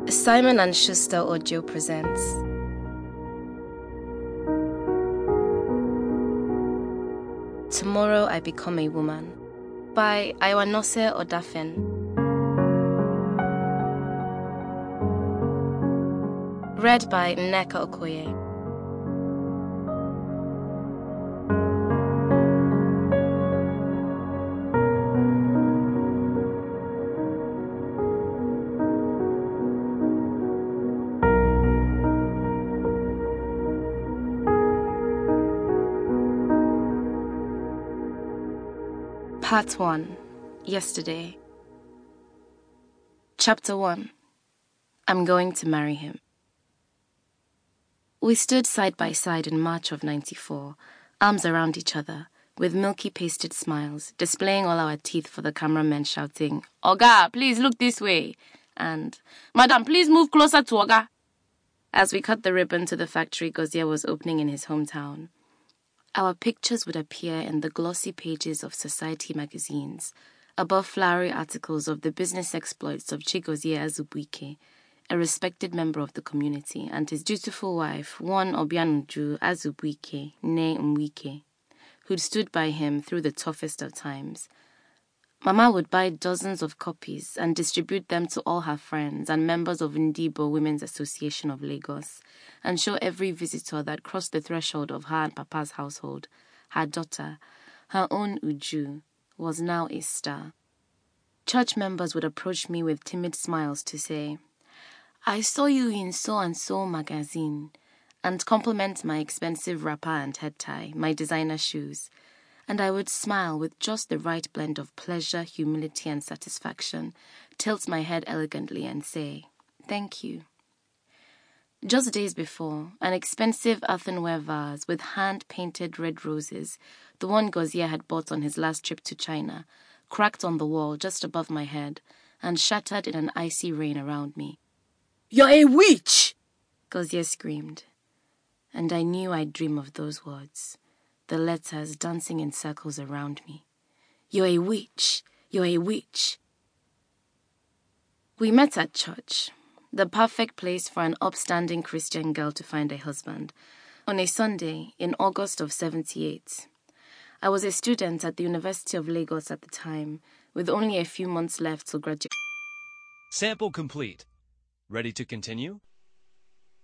Simon and Schuster Audio presents Tomorrow I Become a Woman by Iwanose Odafen. Read by Nneka Okoye. Part 1. Yesterday. Chapter 1. I'm going to marry him. We stood side by side in March of '94, arms around each other, with milky pasted smiles, displaying all our teeth for the cameramen shouting, "Oga, please look this way," and "Madam, please move closer to Oga," as we cut the ribbon to the factory Gozie was opening in his hometown. Our pictures would appear in the glossy pages of society magazines, above flowery articles of the business exploits of Chigozie Azubuike, a respected member of the community, and his dutiful wife, one Obianuju Azubuike, née Mwike, who'd stood by him through the toughest of times. Mama would buy dozens of copies and distribute them to all her friends and members of Ndibo Women's Association of Lagos, and show every visitor that crossed the threshold of her and Papa's household. Her daughter, her own Uju, was now a star. Church members would approach me with timid smiles to say, "I saw you in so-and-so magazine," and compliment my expensive wrapper and head tie, my designer shoes. And I would smile with just the right blend of pleasure, humility, and satisfaction, tilt my head elegantly and say, "Thank you." Just days before, an expensive earthenware vase with hand-painted red roses, the one Gozie had bought on his last trip to China, cracked on the wall just above my head and shattered in an icy rain around me. "You're a witch!" Gozie screamed. And I knew I'd dream of those words, the letters dancing in circles around me. "You're a witch! You're a witch!" We met at church, the perfect place for an upstanding Christian girl to find a husband, on a Sunday in August of '78. I was a student at the University of Lagos at the time, with only a few months left till graduation. Sample complete. Ready to continue?